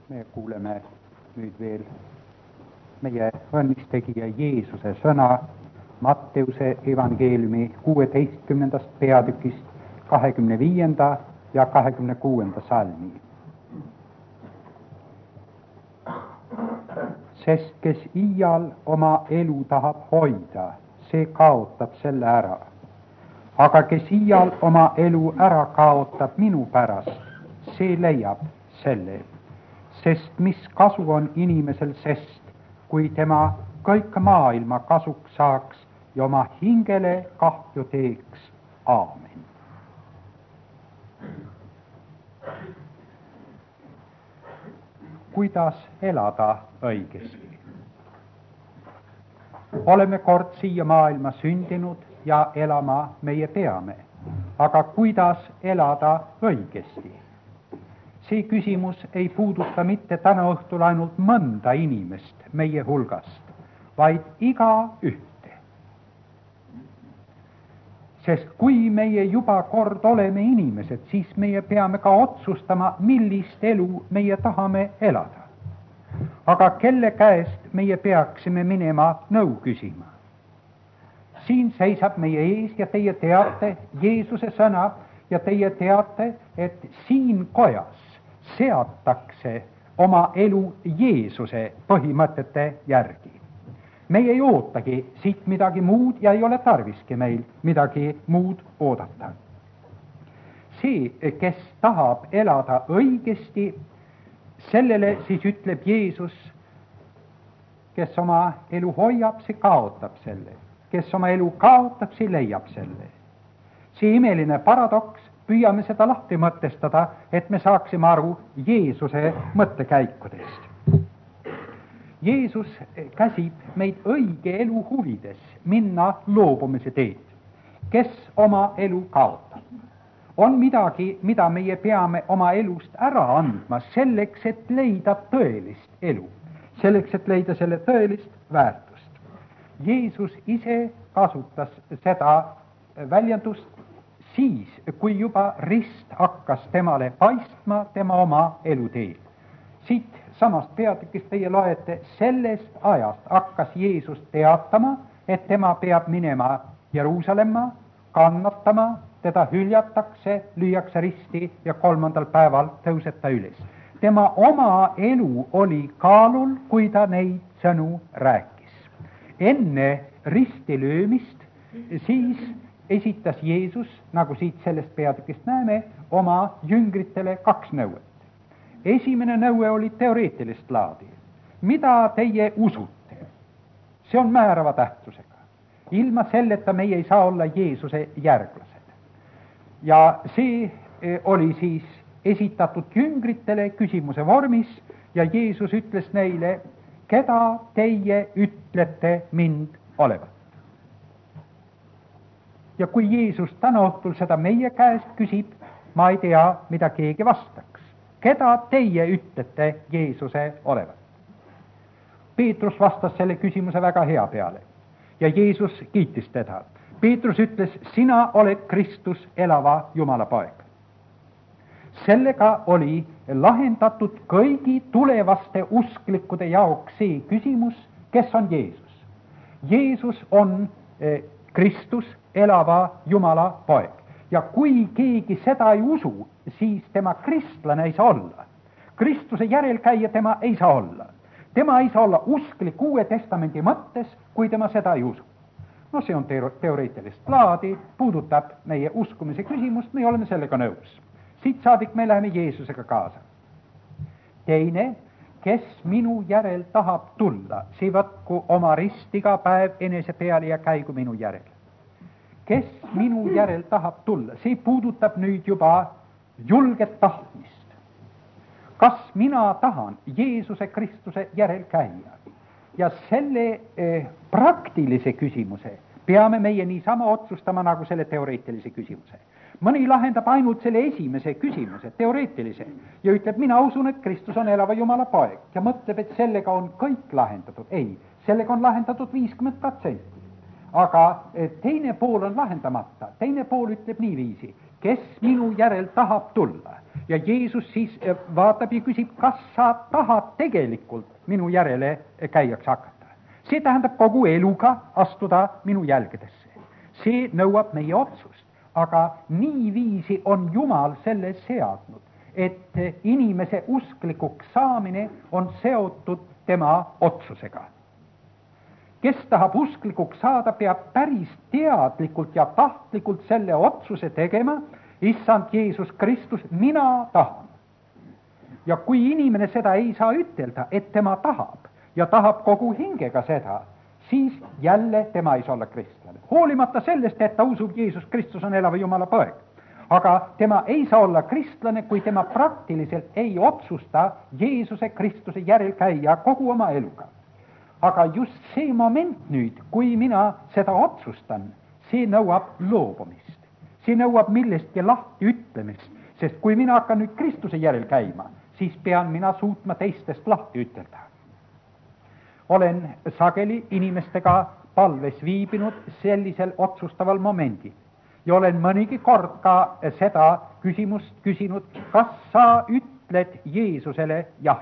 me kuuleme nüüd veel meie õnnistegija Jeesuse sõna Matteuse evangeeliumi 16. peatükist 25. ja 26. salmi. Sest kes iial oma elu tahab hoida, see kaotab selle ära. Aga kes iial oma elu ära kaotab minu pärast, see leiab selle. Sest mis kasu on inimesel sest, kui tema kõik maailma kasuks saaks ja oma hingele kahju teeks. Aamen. Kuidas elada õigesti? Oleme kord siia maailma sündinud ja elama meie peame. Aga kuidas elada õigesti? See küsimus ei puuduta mitte täna õhtul ainult mõnda inimest meie hulgast, vaid iga ühte. Sest kui meie juba kord oleme inimesed, siis meie peame ka otsustama, millist elu meie tahame elada. Aga kelle käest meie peaksime minema nõu küsima? Siin seisab meie ees ja teie teate Jeesuse sõna ja teie teate, et siin kojas seatakse oma elu Jeesuse põhimõtete järgi. Meie ei ootagi siit midagi muud ja ei ole tarviski meil midagi muud oodata. See, kes tahab elada õigesti, sellele siis ütleb Jeesus, kes oma elu hoiab, see kaotab selle. Kes oma elu kaotab, see leiab selle. See imeline paradoks, püüame seda lahti mõtestada, et me saaksime aru Jeesuse mõttekäikudest. Jeesus käsib meid õige elu huvides minna loobumise teed. Kes oma elu kaotab? On midagi, mida meie peame oma elust ära andma selleks, et leida tõelist elu. Selleks, et leida selle tõelist väärtust. Jeesus ise kasutas seda väljendust siis, kui juba rist hakkas temale paistma tema oma eluteel. Siit samast peatükist teie loete, sellest ajast hakkas Jeesus teatama, et tema peab minema Jeruusalemma, kannatama, teda hüljatakse, lüüakse risti ja 3. päeval tõuseb ta üles. Tema oma elu oli kaalul, kui ta neid sõnu rääkis. Enne risti löömist siis esitas Jeesus, nagu siit sellest peatükist näeme, oma jüngritele 2 nõuet. Esimene nõue oli teoreetilist laadi. Mida teie usute? See on määrava tähtsusega. Ilma selleta meie ei saa olla Jeesuse järglased. Ja see oli siis esitatud jüngritele küsimuse vormis ja Jeesus ütles neile, keda teie ütlete mind olevat. Ja kui Jeesus täna õhtul seda meie käest küsib, ma ei tea, mida keegi vastaks. Keda teie ütlete Jeesuse olevat? Peetrus vastas selle küsimuse väga hea peale ja Jeesus kiitis teda. Peetrus ütles, sina oled Kristus, elava Jumala poeg. Sellega oli lahendatud kõigi tulevaste usklikude jaoks see küsimus, kes on Jeesus. Jeesus on Kristus, elava Jumala poeg. Ja kui keegi seda ei usu, siis tema kristlane ei saa olla. Kristuse järelkäija tema ei saa olla. Tema ei saa olla usklik Uue Testamendi mõttes, kui tema seda ei usu. No see on teoreetilist laadi, puudutab meie uskumise küsimust, me oleme sellega nõus. Siit saadik me läheme Jeesusega kaasa. Teine, kes minu järel tahab tulla, see võtku oma rist iga päev enese peale ja käigu minu järel. Kes minu järel tahab tulla, see puudutab nüüd juba julget tahtmist. Kas mina tahan Jeesuse Kristuse järel käia? Ja selle praktilise küsimuse peame meie niisama otsustama nagu selle teoreetilise küsimuse. Mõni lahendab ainult selle esimese küsimuse, teoreetilise, ja ütleb, mina usun, et Kristus on elava Jumala poeg ja mõtleb, et sellega on kõik lahendatud. Ei, sellega on lahendatud 50%. Aga teine pool on lahendamata. Teine pool ütleb niiviisi, kes minu järel tahab tulla. ja Jeesus siis vaatab ja küsib, kas sa tahad tegelikult minu järele käijaks hakata. See tähendab kogu eluga astuda minu jälgedesse. See nõuab meie otsust, aga niiviisi on Jumal selle seadnud, et inimese usklikuks saamine on seotud tema otsusega. Kes tahab usklikuks saada, peab päris teadlikult ja tahtlikult selle otsuse tegema, issand Jeesus Kristus, mina tahan. Ja kui inimene seda ei saa ütelda, et tema tahab ja tahab kogu hingega seda, siis jälle tema ei saa olla kristlane. Hoolimata sellest, et ta usub Jeesus Kristus on elava Jumala poeg. Aga tema ei saa olla kristlane, kui tema praktiliselt ei otsusta Jeesuse Kristuse järel käia kogu oma eluga. Aga just see moment nüüd, kui mina seda otsustan, see nõuab loobumist. See nõuab millestki lahti ütlemist, sest kui mina hakkan nüüd Kristuse järel käima, siis pean mina suutma teistest lahti ütelda. Olen sageli inimestega palves viibinud sellisel otsustaval momendil ja olen mõnigi kord ka seda küsimust küsinud, kas sa ütled Jeesusele jah.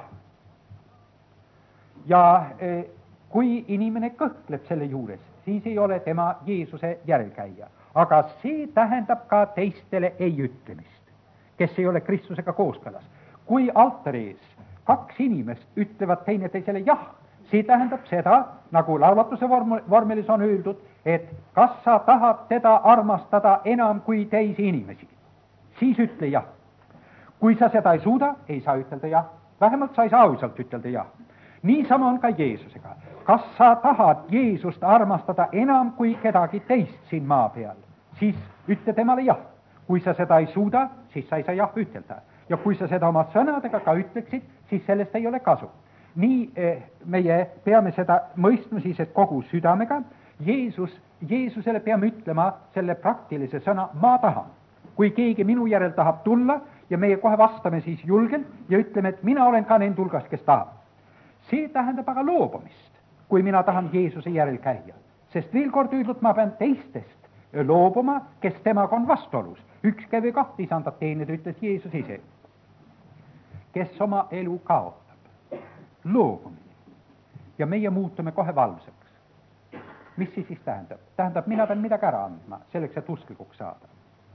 Ja kui inimene kõhkleb selle juures, siis ei ole tema Jeesuse järelkäija. Aga see tähendab ka teistele ei ütlemist, kes ei ole Kristusega kooskõlas. Kui altari ees 2 inimest ütlevad teineteisele jah, see tähendab seda, nagu laulatuse vormelis on öeldud, et kas sa tahad teda armastada enam kui teisi inimesi, siis ütle jah. Kui sa seda ei suuda, ei saa ütelda jah. Vähemalt sa ei saa ausalt ütelda jah. Niisama on ka Jeesusega. Kas sa tahad Jeesust armastada enam kui kedagi teist siin maa peal, siis ütle temale jah. Kui sa seda ei suuda, siis sa ei saa jah ütelda. Ja kui sa seda oma sõnadega ka ütleksid, siis sellest ei ole kasu. Nii meie peame seda mõistma siis, et kogu südamega Jeesusele peame ütlema selle praktilise sõna, ma tahan. Kui keegi minu järel tahab tulla ja meie kohe vastame siis julgelt ja ütleme, et mina olen ka nende hulgas, kes tahab. See tähendab aga loobumist, kui mina tahan Jeesuse järel käia. Sest veel kord öeldud, ma pean teistest loobuma, kes temaga on vastuolus. Üks käive 2 isandat teenida, ütles Jeesus ise. Kes oma elu kaotab, loobumine. Ja meie muutume kohe valvsaks. Mis siis tähendab? Tähendab, mina pean midagi ära andma, selleks, et usklikuks saada.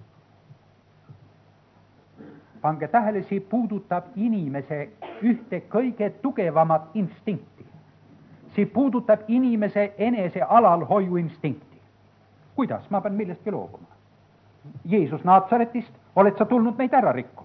Pange tähele, see puudutab inimese ühte kõige tugevamat instinkti. See puudutab inimese enese alalhoiu instinkti. Kuidas? Ma pean millestki loobuma. Jeesus Naatsaretist, oled sa tulnud meid ära rikkuma?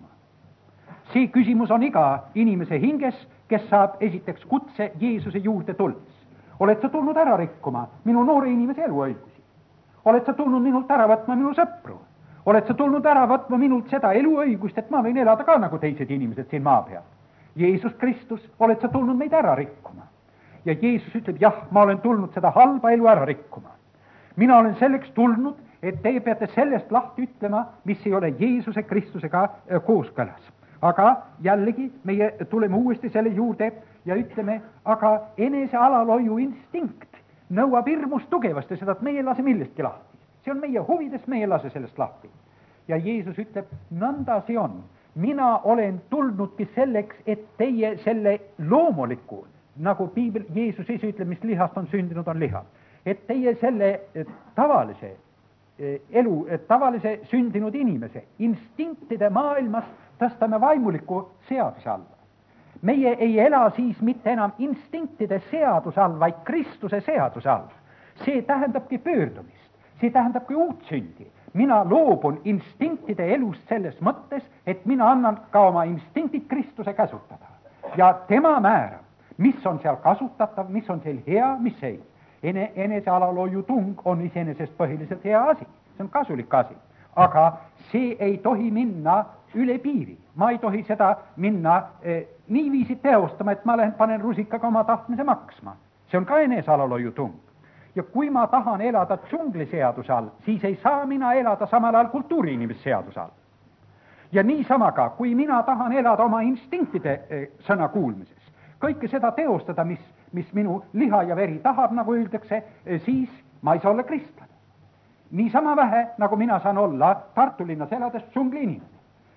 See küsimus on iga inimese hinges, kes saab esiteks kutse Jeesuse juurde tulles. Oled sa tulnud ära rikkuma minu noore inimese eluõigusi? Oled sa tulnud minult ära võtma minu sõpru? Oled sa tulnud ära võtma minult seda eluõigust, et ma võin elada ka nagu teised inimesed siin maa peal? Jeesus Kristus, oled sa tulnud meid ära rikkuma? Ja Jeesus ütleb, jah, ma olen tulnud seda halba elu ära rikkuma. Mina olen selleks tulnud, et teie peate sellest lahti ütlema, mis ei ole Jeesuse Kristusega kooskõlas. Aga jällegi meie tuleme uuesti selle juurde ja ütleme, aga enese alalhoiu instinkt nõuab hirmus tugevasti seda, et meie ei lase millestki lahti. See on meie huvides, meie ei lase sellest lahti. Ja Jeesus ütleb, nõnda see on. Mina olen tulnudki selleks, et teie selle loomuliku, nagu Piibel, Jeesus ise ütleb, mis lihast on sündinud, on liha. Et teie selle tavalise elu, tavalise sündinud inimese instinktide maailmas tõstame vaimuliku seaduse alla. Meie ei ela siis mitte enam instinktide seaduse all, vaid Kristuse seaduse all. See tähendabki pöördumist. See tähendabki uut sündi. Mina loobun instinktide elust selles mõttes, et mina annan ka oma instinktid Kristuse käsutada. Ja tema määrab, mis on seal kasutatav, mis on seal hea, mis ei. Enese alalhoiu tung on iseenesest põhiliselt hea asi. See on kasulik asi. Aga see ei tohi minna üle piiri. Ma ei tohi seda minna niiviisi teostama, et ma panen rusikaga oma tahtmise maksma. See on ka enese alalhoiu tung. Ja kui ma tahan elada džungliseaduse all, siis ei saa mina elada samal ajal kultuuriinimesseaduse all. Ja niisama ka, kui mina tahan elada oma instinktide sõna kuulmises, kõike seda teostada, mis minu liha ja veri tahab, nagu öeldakse, siis ma ei saa olla kristlane. Niisama vähe, nagu mina saan olla Tartu linnas elades džungli inimene.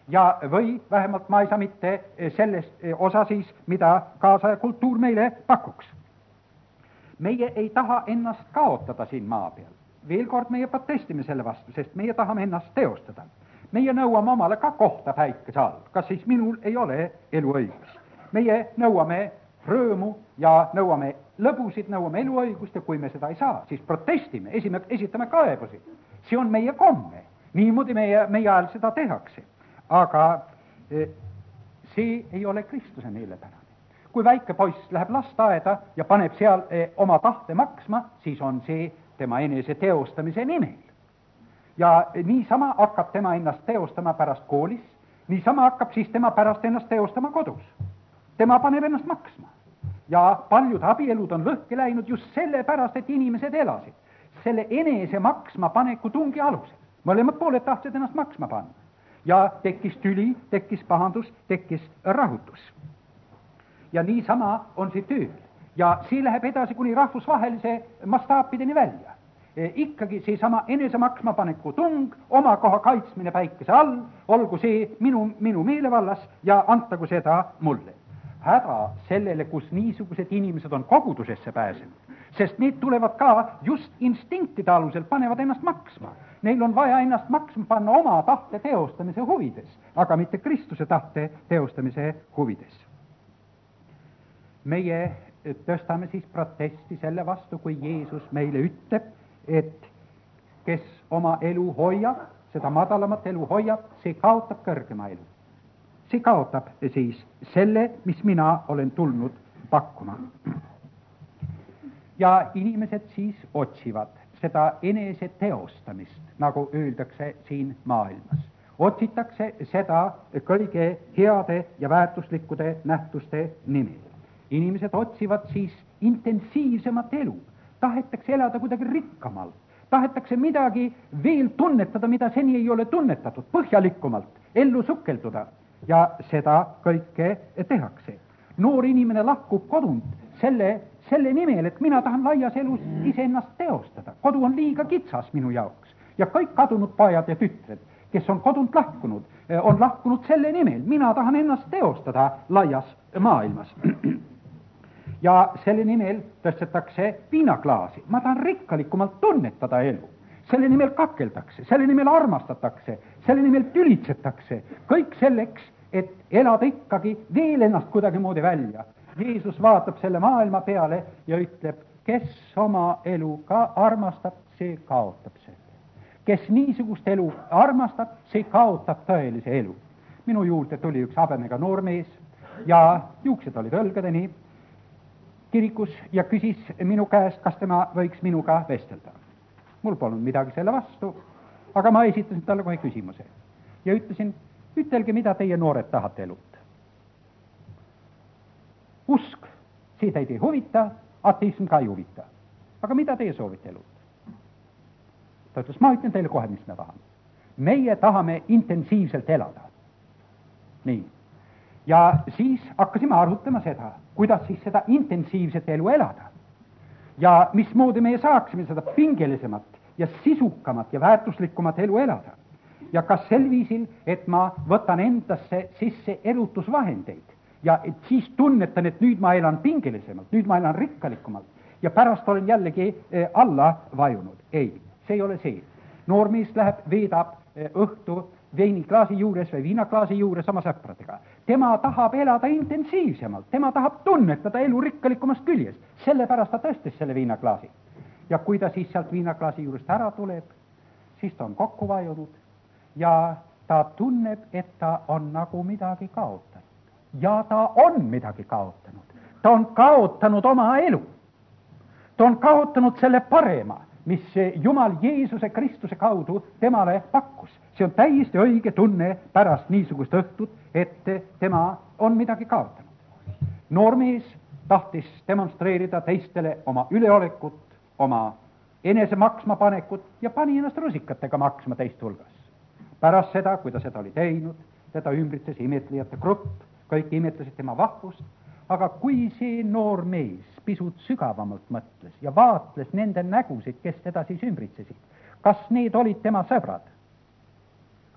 ja või vähemalt ma ei saa mitte sellest osa siis, mida kaasaja kultuur meile pakuks. Meie ei taha ennast kaotada siin maa peal. Veel kord meie protestime selle vastu, sest meie tahame ennast teostada. Meie nõuame omale ka kohta päikese all, kas siis minul ei ole eluõigus. Meie nõuame rõõmu ja nõuame lõbusid, nõuame eluõigust ja kui me seda ei saa, siis protestime, esitame kaebusi. See on meie komme, niimoodi meie ajal seda tehakse. Aga see ei ole Kristuse meelepärane. Kui väike poiss läheb lasteaeda ja paneb seal oma tahte maksma, siis on see tema enese teostamise nimel. Ja niisama hakkab tema ennast teostama pärast koolis, niisama hakkab siis tema pärast ennast teostama kodus. Tema paneb ennast maksma. Ja paljud abielud on lõhki läinud just sellepärast, et inimesed elasid selle enese maksma paneku tungi alusel. Mõlemad pooled tahtsid ennast maksma panna. Ja tekkis tüli, tekkis pahandus, tekkis rahutus. Ja niisama on see tööl. Ja see läheb edasi kuni rahvusvahelise mastaapideni välja. Ikkagi seesama enese maksmapaneku tung, oma koha kaitsmine päikese all, olgu see minu meelevallas ja antagu seda mulle. Häda sellele, kus niisugused inimesed on kogudusesse pääsenud, sest need tulevad ka just instinktide alusel, panevad ennast maksma. Neil on vaja ennast maksma panna oma tahte teostamise huvides, aga mitte Kristuse tahte teostamise huvides. Meie tõstame siis protesti selle vastu, kui Jeesus meile ütleb, et kes oma elu hoiab, seda madalamat elu hoiab, see kaotab kõrgema elu. See kaotab siis selle, mis mina olen tulnud pakkuma. Ja inimesed siis otsivad seda enese teostamist, nagu öeldakse siin maailmas. Otsitakse seda kõige heade ja väärtuslikkude nähtuste nimel. Inimesed otsivad siis intensiivsemat elu. Tahetakse elada kuidagi rikkamalt. Tahetakse midagi veel tunnetada, mida seni ei ole tunnetatud, põhjalikumalt, ellu sukelduda. Ja seda kõike tehakse. Noor inimene lahkub kodunt selle nimel, et mina tahan laias elus iseennast teostada. Kodu on liiga kitsas minu jaoks. Ja kõik kadunud pojad ja tütred, kes on kodunt lahkunud, on lahkunud selle nimel. Mina tahan ennast teostada laias maailmas. Ja selle nimel tõstetakse viinaklaasi. Ma tahan rikkalikumalt tunnetada elu. Selle nimel kakeldakse, selle nimel armastatakse, selle nimel tülitsetakse. Kõik selleks, et elada ikkagi veel ennast kuidagi moodi välja. Jeesus vaatab selle maailma peale ja ütleb, kes oma elu ka armastab, see kaotab selle. Kes niisugust elu armastab, see kaotab tõelise elu. Minu juurde tuli üks habemega noormees ja juuksed olid õlgadeni kirikus ja küsis minu käest, kas tema võiks minuga vestelda. Mul polnud midagi selle vastu, aga ma esitasin talle kohe küsimuse ja ütlesin, ütelge, mida teie noored tahate elult. Usk, see teid ei huvita, ateism ka ei huvita. Aga mida teie soovite elult? Ta ütles, ma ütlen teile kohe, mis me tahame. Meie tahame intensiivselt elada. Nii. Ja siis hakkasime arutama seda, kuidas siis seda intensiivset elu elada. Ja mismoodi meie saaksime seda pingelisemat ja sisukamat ja väärtuslikumat elu elada. Ja kas sel viisil, et ma võtan endasse sisse elutusvahendeid ja et siis tunnetan, et nüüd ma elan pingelisemalt, nüüd ma elan rikkalikumalt ja pärast olen jällegi alla vajunud. Ei, see ei ole see. Noormees läheb, veedab õhtu veiniklaasi juures või viinaklaasi juures oma sõpradega. Tema tahab elada intensiivsemalt, tema tahab tunnetada elu rikkalikumast küljest, sellepärast ta tõstis selle viinaklaasi. Ja kui ta siis sealt viinaklaasi juurest ära tuleb, siis ta on kokku vajunud ja ta tunneb, et ta on nagu midagi kaotanud. Ja ta on midagi kaotanud. Ta on kaotanud oma elu. Ta on kaotanud selle parema, mis Jumal Jeesuse Kristuse kaudu temale pakkus. See on täiesti õige tunne pärast niisugust õhtut, et tema on midagi kaotanud. Noormees tahtis demonstreerida teistele oma üleolekut, oma enese maksma panekut ja pani ennast rusikatega maksma teist hulgas. Pärast seda, kui ta seda oli teinud, teda ümbritses imetlejate grupp, kõik imetlesid tema vahvust, aga kui see noor mees pisut sügavamalt mõtles ja vaatles nende nägusid, kes teda siis ümbritsesid, kas need olid tema sõbrad?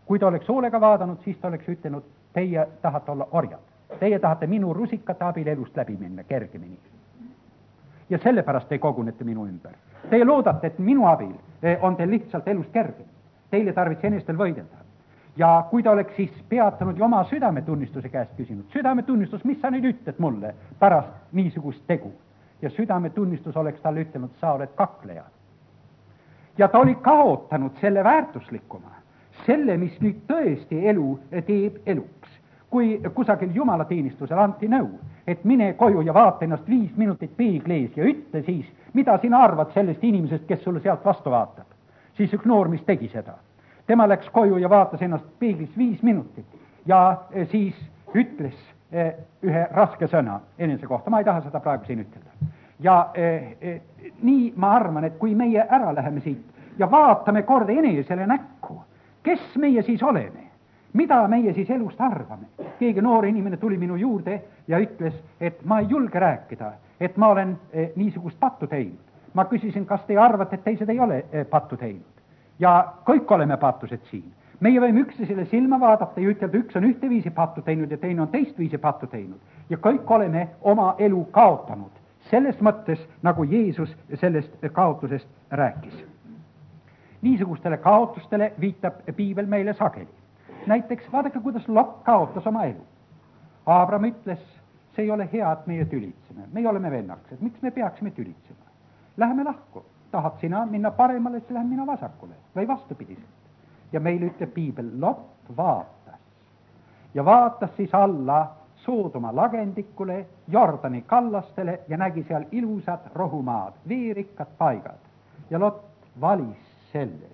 kui ta oleks hoolega vaadanud, siis ta oleks ütelnud, teie tahate olla orjad. Teie tahate minu rusikate abil elust läbi minna kergemini. Ja sellepärast te kogunete minu ümber. Teie loodate, et minu abil on teil lihtsalt elust kergem. Teile tarvitse enestel võidelda. Ja kui ta oleks siis peatanud ja oma südametunnistuse käest küsinud, südametunnistus, mis sa nüüd ütled mulle pärast niisugust tegu? Ja südametunnistus oleks talle ütelnud, sa oled kakleja. Ja ta oli kaotanud selle väärtuslikuma, selle, mis nüüd tõesti elu teeb eluks. Kui kusagil jumalateenistusel anti nõu, et mine koju ja vaata ennast 5 minutit peeglees ja ütle siis, mida sina arvad sellest inimesest, kes sulle sealt vastu vaatab. Siis üks noormis tegi seda. Tema läks koju ja vaatas ennast peeglis 5 minutit ja siis ütles ühe raske sõna enese kohta. Ma ei taha seda praegu siin ütelda. Ja nii ma arvan, et kui meie ära läheme siit ja vaatame kord enesele näkku, kes meie siis oleme? Mida meie siis elust arvame? Keegi noor inimene tuli minu juurde ja ütles, et ma ei julge rääkida, et ma olen niisugust pattu teinud. Ma küsisin, kas te arvate, et teised ei ole pattu teinud? Ja kõik oleme pattused siin. Meie võime üksteisele silma vaadata ja ütelda, üks on ühteviisi pattu teinud ja teine on teistviisi pattu teinud. Ja kõik oleme oma elu kaotanud. Selles mõttes, nagu Jeesus sellest kaotusest rääkis. Niisugustele kaotustele viitab piibel meile sageli. Näiteks vaadake, kuidas Lot kaotas oma elu. Abraham ütles, see ei ole hea, et meie tülitseme. Me oleme vennaksed, miks me peaksime tülitsema? Läheme lahku. Tahad sina minna paremale, siis lähen mina vasakule või vastupidiselt. Ja meil ütleb piibel, Lot vaatas. Ja vaatas siis alla Soodoma lagendikule, Jordani kallastele ja nägi seal ilusad rohumaad, veerikkad paigad. Ja Lot valis selle.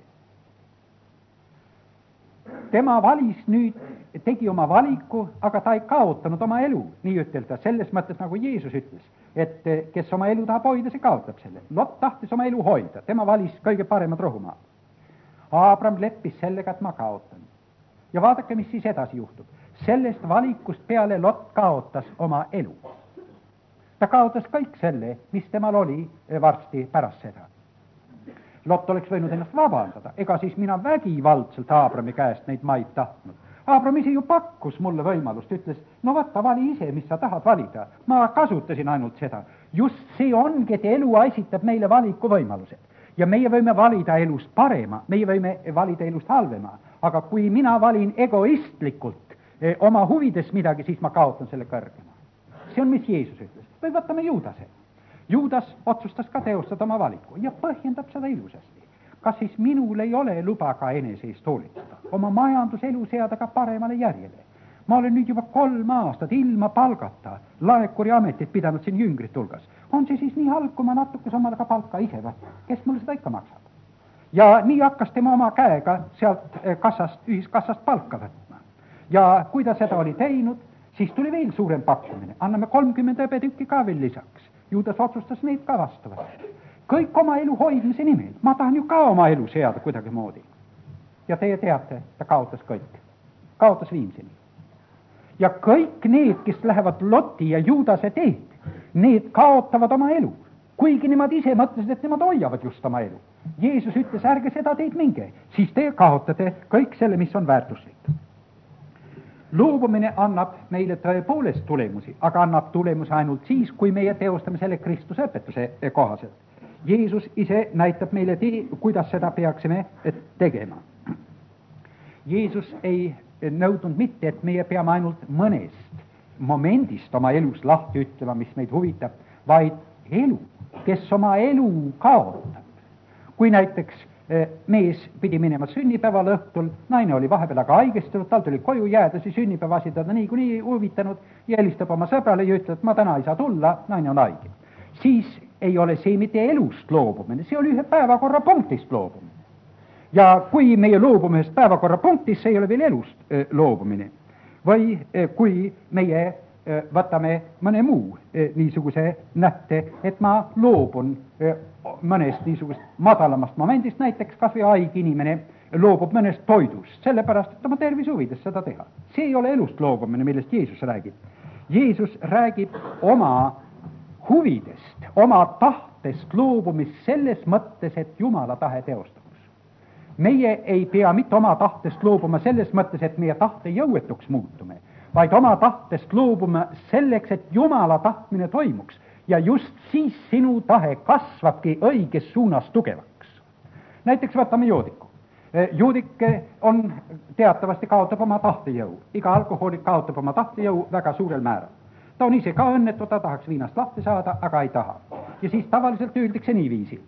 Tema valis nüüd, tegi oma valiku, aga ta ei kaotanud oma elu, nii ütelda, selles mõttes nagu Jeesus ütles, et kes oma elu tahab hoida, see kaotab selle. Lot tahtis oma elu hoida, tema valis kõige paremad rohumaad. Abraham leppis sellega, et ma kaotan. Ja vaadake, mis siis edasi juhtub. Sellest valikust peale Lot kaotas oma elu. Ta kaotas kõik selle, mis temal oli varsti pärast seda. Lot oleks võinud ennast vabandada, ega siis mina vägivaldselt Abrami käest neid maid tahtnud. Abram ise ju pakkus mulle võimalust, ütles, no vaata, vali ise, mis sa tahad valida. Ma kasutasin ainult seda. Just see ongi, et elu esitab meile valikuvõimalused. Ja meie võime valida elust parema, meie võime valida elust halvema. Aga kui mina valin egoistlikult oma huvides midagi, siis ma kaotan selle kõrgema. See on, mis Jeesus ütles. Või võtame Juudase. Juudas otsustas ka teostada oma valiku ja põhjendab seda ilusasti. Kas siis minul ei ole luba ka enese eest hoolitseda, oma majanduselu seada ka paremale järjele? Ma olen nüüd juba 3 aastat ilma palgata laekuri ametit pidanud siin jüngrit hulgas. On see siis nii halb, kui ma natuke omale ka palka ise või? Kes mulle seda ikka maksab? Ja nii hakkas tema oma käega sealt ühiskassast palka võtma. Ja kui ta seda oli teinud, siis tuli veel suurem pakkumine. Anname 30 hõbetükki ka veel lisaks. Juudas otsustas neid ka vastu võtta. Kõik oma elu hoidmise nimel. Ma tahan ju ka oma elu seada kuidagi moodi. Ja teie teate, ta kaotas kõik. Kaotas viimseni. Ja kõik need, kes lähevad Loti ja Juudase teed, need kaotavad oma elu. Kuigi nemad ise mõtlesid, et nemad hoiavad just oma elu. Jeesus ütles, ärge seda teed minge, siis te kaotate kõik selle, mis on väärtuslik. Loobumine annab meile tõepoolest tulemusi, aga annab tulemusi ainult siis, kui meie teostame selle Kristuse õpetuse kohaselt. Jeesus ise näitab meile tee, kuidas seda peaksime tegema. Jeesus ei nõudnud mitte, et meie peame ainult mõnest momendist oma elus lahti ütlema, mis meid huvitab, vaid elu, kes oma elu kaotab. Kui näiteks mees pidi minema sünnipäeval õhtul, naine oli vahepeal aga haigestunud, tal tuli koju jääda, siis sünnipäeva asi teda niikuinii huvitanud ja helistab oma sõbrale ja ütleb, et ma täna ei saa tulla, naine on haige. Siis ei ole see mitte elust loobumine, see oli ühe päevakorrapunktist loobumine. Ja kui meie loobume ühest päevakorrapunktist, see ei ole veel elust loobumine. Või kui meie võtame mõne muu niisuguse nätte, et ma loobun mõnest niisugust madalamast momendist, näiteks kas või haige inimene loobub mõnest toidust, sellepärast, et oma tervise huvides seda teha. See ei ole elust loobumine, millest Jeesus räägib. Jeesus räägib oma huvidest, oma tahtest loobumist selles mõttes, et Jumala tahe teostamus. meie ei pea mitte oma tahtest loobuma selles mõttes, et meie tahte jõuetuks muutume, vaid oma tahtest loobuma selleks, et Jumala tahtmine toimuks. Ja just siis sinu tahe kasvabki õiges suunas tugevaks. Näiteks võtame joodiku. Joodik on teatavasti kaotab oma tahtejõu. Iga alkohoolik kaotab oma tahtejõu väga suurel määral. Ta on ise ka õnnetu, ta tahaks viinast lahti saada, aga ei taha. Ja siis tavaliselt öeldakse niiviisi,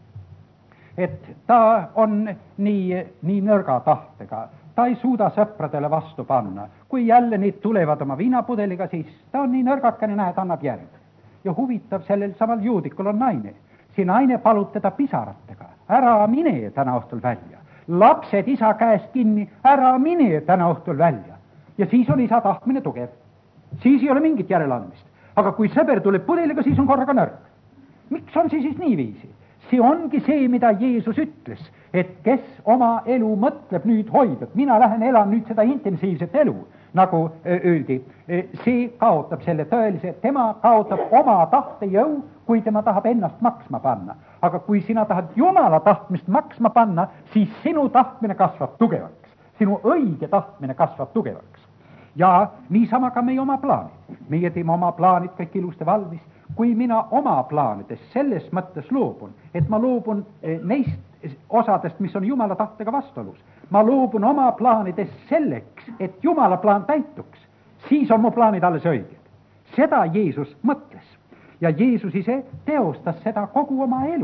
et ta on nii nõrga tahtega, ta ei suuda sõpradele vastu panna. Kui jälle need tulevad oma viinapudeliga, siis ta on nii nõrgakene, näed, annab järg. Ja huvitav, sellel samal joodikul on naine. See naine palub teda pisaratega. Ära mine täna õhtul välja. Lapsed isa käest kinni, ära mine täna õhtul välja. Ja siis on isa tahtmine tugev. Siis ei ole mingit järeleandmist. Aga kui sõber tuleb pudeliga, siis on korraga nõrk. Miks on see siis niiviisi? See ongi see, mida Jeesus ütles, et kes oma elu mõtleb nüüd hoida, et mina lähen elan nüüd seda intensiivset elu, nagu öeldi, see kaotab selle tõelise, tema kaotab oma tahtejõu, kui tema tahab ennast maksma panna. Aga kui sina tahad Jumala tahtmist maksma panna, siis sinu tahtmine kasvab tugevaks. Sinu õige tahtmine kasvab tugevaks. Ja niisama ka meie oma plaanid. Meie teeme oma plaanid kõik ilusti valmis. Kui mina oma plaanides selles mõttes loobun, et ma loobun neist osadest, mis on Jumala tahtega vastuolus, ma loobun oma plaanides selleks, et Jumala plaan täituks, siis on mu plaanid alles õiged. Seda Jeesus mõtles. Ja Jeesus ise teostas seda kogu oma elu.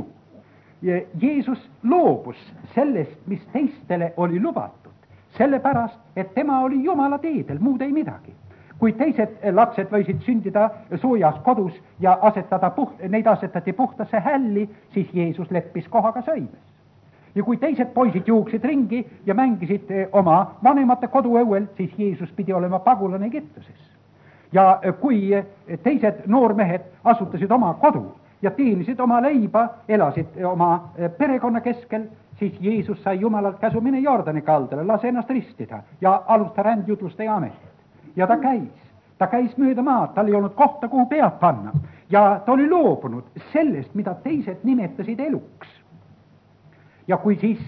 Jeesus loobus sellest, mis teistele oli lubatud, sellepärast, et tema oli Jumala teedel, muud ei midagi. Kui teised lapsed võisid sündida soojas kodus ja neid asetati puhtasse hälli, siis Jeesus leppis kohaga sõimes. Ja kui teised poisid jooksid ringi ja mängisid oma vanemate koduõuel, siis Jeesus pidi olema pagulane Egiptuses. Ja kui teised noormehed asutasid oma kodu ja teenisid oma leiba, elasid oma perekonna keskel, siis Jeesus sai Jumalalt käsu mine Jordani kaldale, lase ennast ristida ja alusta rändjutlustaja ametit. Ja ta käis mööda maad, tal ei olnud kohta, kuhu pead panna. Ja ta oli loobunud sellest, mida teised nimetasid eluks. Ja kui siis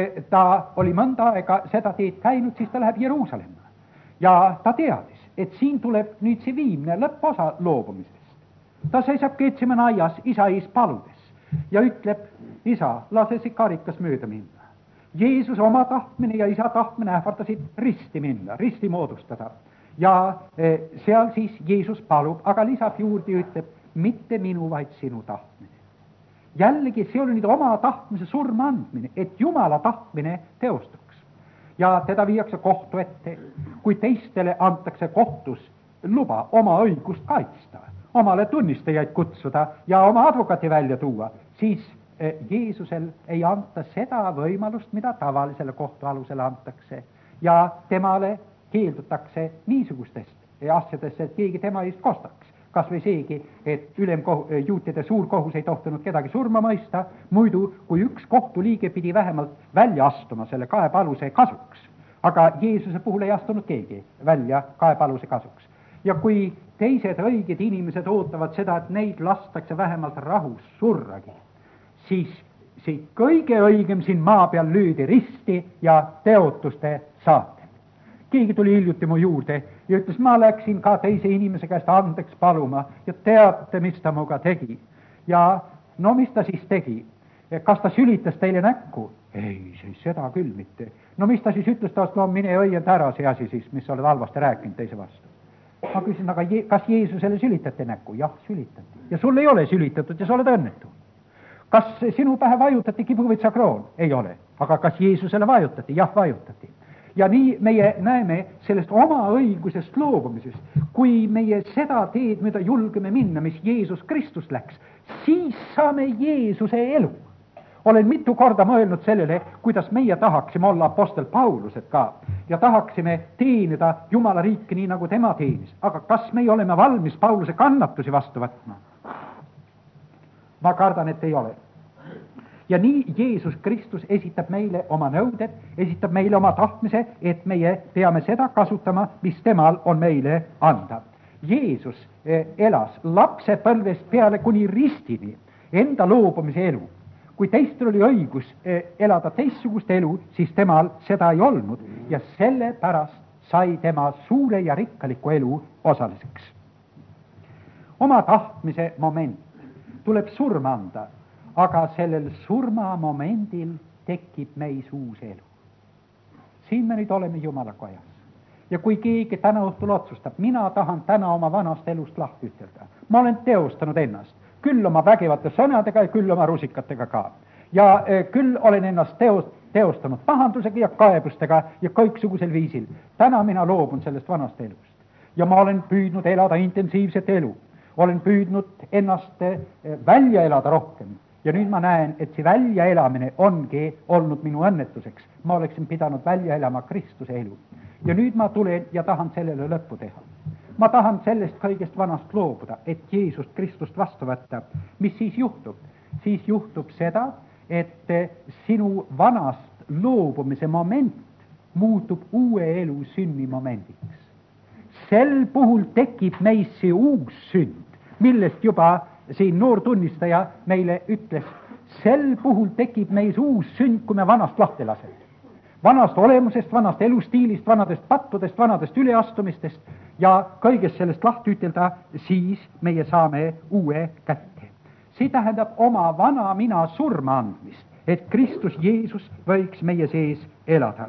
ta oli mõnda aega seda teed käinud, siis ta läheb Jeruusalemma. Ja ta teadis, et siin tuleb nüüd see viimne lõpposa loobumisest. Ta seisab Getsemani aias isa ees paludes ja ütleb, isa, lase see karikas mööda minna. Jeesus oma tahtmine ja isa tahtmine ähvardasid risti minna, risti moodustada. Ja seal siis Jeesus palub, aga lisab juurde ja ütleb, mitte minu, vaid sinu tahtmine. Jällegi, see oli nüüd oma tahtmise surma andmine, et Jumala tahtmine teostuks. Ja teda viiakse kohtu ette, kui teistele antakse kohtus luba oma õigust kaitsta, omale tunnistajaid kutsuda ja oma advokati välja tuua, siis Jeesusel ei anta seda võimalust, mida tavalisele kohtualusele antakse. Ja temale keeldutakse niisugustest asjadest, et keegi tema eest kostaks. Kas või seegi, et juutide suurkohus ei tohtinud kedagi surma mõista, muidu kui üks kohtuliige pidi vähemalt välja astuma selle kaebaaluse kasuks. Aga Jeesuse puhul ei astunud keegi välja kaebaaluse kasuks. Ja kui teised õiged inimesed ootavad seda, et neid lastakse vähemalt rahus surragi, siis see kõige õigem siin maa peal lüüdi risti ja teotuste saatel. Keegi tuli hiljuti mu juurde ja ütles, ma läksin ka teise inimese käest andeks paluma ja teate, mis ta muga tegi. Ja no mis ta siis tegi? Kas ta sülitas teile näkku? Ei, seda küll mitte. No mis ta siis ütles taas, no mine õiend ära see asi siis, mis oled halvasti rääkinud teise vastu. Ma küsin, aga kas Jeesusele sülitati näkku? Jah, sülitati. Ja sul ei ole sülitatud ja sa oled õnnetu. Kas sinu pähe vajutati kibuvitsa kroon? Ei ole. Aga kas Jeesusele vajutati? Jah, vajutati. Ja nii meie näeme sellest oma õigusest loobumisest, kui meie seda teed, mida julgeme minna, mis Jeesus Kristus läks, siis saame Jeesuse elu. Olen mitu korda mõelnud sellele, kuidas meie tahaksime olla apostel Paulused ka ja tahaksime teenida Jumala riiki nii, nagu tema teenis. Aga kas me oleme valmis Pauluse kannatusi vastu võtma? Ma kardan, et ei ole. Ja nii Jeesus Kristus esitab meile oma nõuded, esitab meile oma tahtmise, et meie peame seda kasutama, mis temal on meile anda. Jeesus elas lapsepõlvest peale kuni ristini enda loobumise elu. kui teistel oli õigus elada teistsugust elu, siis temal seda ei olnud ja sellepärast sai tema suure ja rikkaliku elu osaliseks. Oma tahtmise moment tuleb surma anda, aga sellel surmamomendil tekib meis uus elu. Siin me nüüd oleme Jumala kojas. Ja kui keegi täna õhtul otsustab, mina tahan täna oma vanast elust lahti ütelda. Ma olen teostanud ennast, küll oma vägivate sõnadega ja küll oma rusikatega ka. Ja küll olen ennast teostanud pahandusega ja kaebustega ja kõiksugusel viisil. Täna mina loobun sellest vanast elust. Ja ma olen püüdnud elada intensiivset elu. Olen püüdnud ennast välja elada rohkem. Ja nüüd ma näen, et see väljaelamine ongi olnud minu õnnetuseks. Ma oleksin pidanud välja elama Kristuse elu. Ja nüüd ma tulen ja tahan sellele lõppu teha. Ma tahan sellest kõigest vanast loobuda, et Jeesust Kristust vastu võtta. Mis siis juhtub? Siis juhtub seda, et sinu vanast loobumise moment muutub uue elu sünni momendiks. Sel puhul tekib meis see uus sünd, millest juba siin noor tunnistaja meile ütles, sel puhul tekib meis uus sünd, kui me vanast lahti laseme. Vanast olemusest, vanast elustiilist, vanadest pattudest, vanadest üleastumistest ja kõigest sellest lahti ütelda, siis meie saame uue kätte. See tähendab oma vana mina surma andmist, et Kristus Jeesus võiks meie sees elada.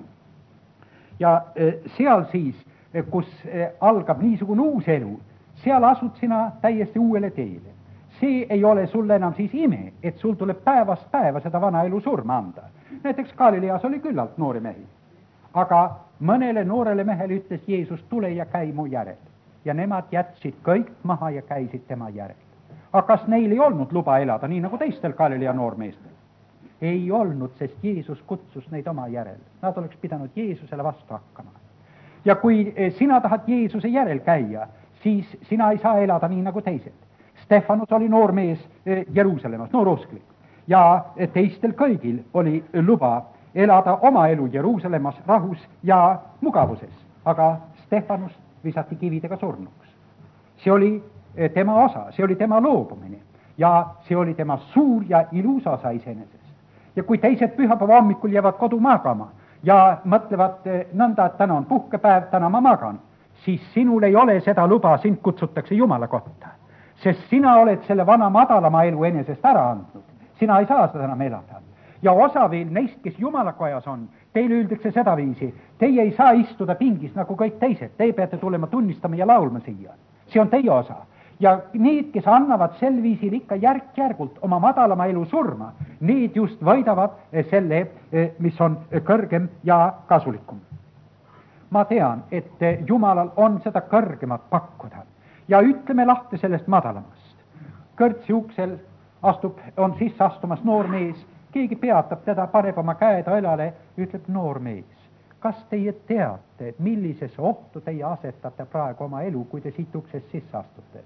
Ja seal siis, kus algab niisugune uus elu, seal asud sina täiesti uuele teele. See ei ole sulle enam siis ime, et sul tuleb päevast päeva seda vana elu surma anda. Näiteks Galileas oli küllalt noori mehi. Aga mõnele noorele mehele ütles Jeesus, tule ja käi mu järel. Ja nemad jätsid kõik maha ja käisid tema järel. Aga kas neil ei olnud luba elada, nii nagu teistel Galilea noormeestel? Ei olnud, sest Jeesus kutsus neid oma järel. Nad oleks pidanud Jeesusele vastu hakkama. Ja kui sina tahad Jeesuse järel käia, siis sina ei saa elada nii nagu teised. Stefanus oli noor mees Jeruusalemmas, noor usklik. Ja teistel kõigil oli luba elada oma elu Jeruusalemmas rahus ja mugavuses. Aga Stefanus visati kividega surnuks. See oli tema osa, see oli tema loobumine. Ja see oli tema suur ja ilus osa iseenesest. Ja kui teised pühapäeva hommikul jäävad kodu magama ja mõtlevad nõnda, et täna on puhkepäev, täna ma magan, siis sinul ei ole seda luba, sind kutsutakse Jumala kotta. Sest sina oled selle vana madalama elu enesest ära andnud. Sina ei saa seda enam elada. Ja osa veel neist, kes Jumala kojas on, teile öeldakse seda viisi, teie ei saa istuda pingis nagu kõik teised, te peate tulema tunnistama ja laulma siia. See on teie osa. Ja need, kes annavad sel viisil ikka järk-järgult oma madalama elu surma, need just võidavad selle, mis on kõrgem ja kasulikum. Ma tean, et Jumalal on seda kõrgemat pakkuda. Ja ütleme lahti sellest madalamast. Kõrtsi uksel on sisse astumas noor mees, keegi peatab teda, paneb oma käed õlale, ütleb noor mees. Kas teie teate, millisesse ohtu teie asetate praegu oma elu, kui te siit uksest sisse astute?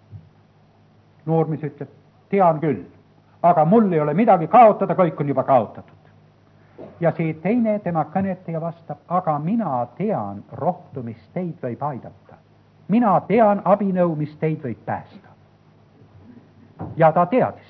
Noor mees ütleb, tean küll, aga mul ei ole midagi kaotada, kõik on juba kaotatud. Ja see teine tema kõnetaja vastab, aga mina tean rohtu, mis teid võib aidata. Mina tean abinõu, mis teid võib päästa. Ja ta teadis.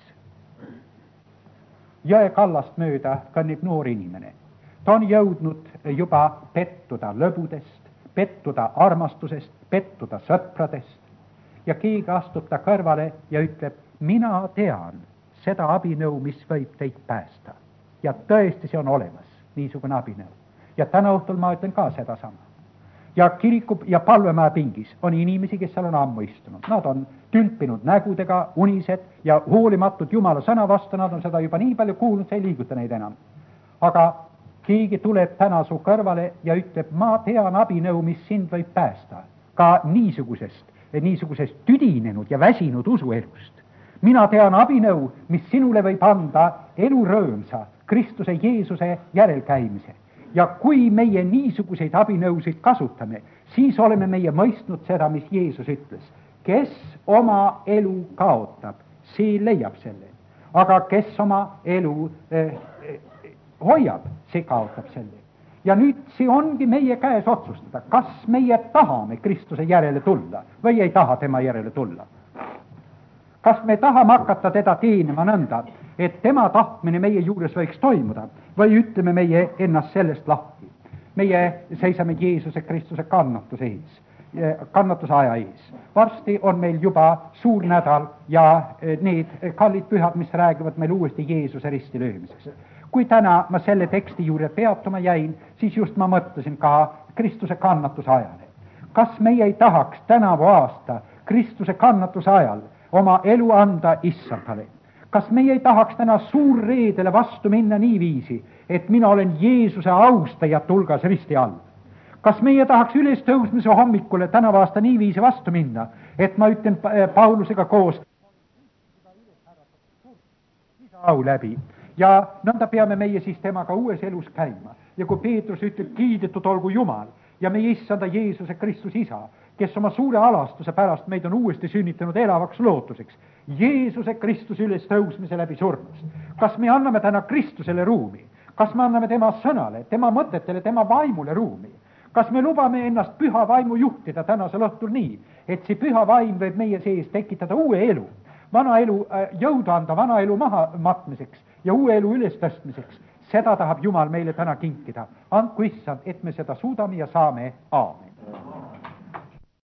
Jõe kallast mööda kõnnib noor inimene. Ta on jõudnud juba pettuda lõbudest, pettuda armastusest, pettuda sõpradest. Ja keegi astub ta kõrvale ja ütleb, mina tean seda abinõu, mis võib teid päästa. Ja tõesti see on olemas, niisugune abinõu. Ja täna õhtul ma ütlen ka seda sama. Ja kiriku ja palvemaja pingis on inimesi, kes seal on ammu istunud. Nad on tülpinud nägudega, unised ja hoolimatud Jumala sõna vastu, nad on seda juba nii palju kuulnud, see ei liiguta neid enam. Aga keegi tuleb täna su kõrvale ja ütleb, ma tean abinõu, mis sind võib päästa. Ka niisugusest tüdinenud ja väsinud usuelust. Mina tean abinõu, mis sinule võib anda elu rõõmsa Kristuse Jeesuse järelkäimise. Ja kui meie niisuguseid abinõusid kasutame, siis oleme meie mõistnud seda, mis Jeesus ütles. Kes oma elu kaotab, see leiab selle. Aga kes oma elu hoiab, see kaotab selle. Ja nüüd see ongi meie käes otsustada, kas meie tahame Kristuse järele tulla või ei taha tema järele tulla. kas me tahame hakata teda teenima nõnda, et tema tahtmine meie juures võiks toimuda või ütleme meie ennast sellest lahti. Meie seisame Jeesuse Kristuse kannatuse ees, kannatuse aja ees. Varsti on meil juba suur nädal ja need kallid pühad, mis räägivad meil uuesti Jeesuse risti löömiseks. Kui täna ma selle teksti juurde peatuma jäin, siis just ma mõtlesin ka Kristuse kannatuse ajale. Kas meie ei tahaks tänavu aasta Kristuse kannatuse ajal oma elu anda Issandale? Kas meie ei tahaks täna suurreedele vastu minna niiviisi, et mina olen Jeesuse austajate hulgas risti all? Kas meie tahaks üles tõusmise hommikule tänavu aasta niiviisi vastu minna, et ma ütlen Paulusega koos au läbi ja nõnda peame meie siis temaga uues elus käima. Ja kui Peetrus ütleb, kiidetud olgu Jumal ja meie Issanda Jeesuse Kristus Isa, kes oma suure alastuse pärast meid on uuesti sünnitanud elavaks lootuseks, Jeesuse Kristus üles tõusmise läbi surnust. Kas me anname täna Kristusele ruumi? Kas me anname tema sõnale, tema mõtetele, tema vaimule ruumi? Kas me lubame ennast püha vaimu juhtida tänasel õhtul nii, et see püha vaim võib meie sees tekitada uue elu, vana elu jõudu anda, vana elu maha matmiseks ja uue elu üles tõstmiseks? Seda tahab Jumal meile täna kinkida. Andku Issand, et me seda suudame ja saame. Aamen.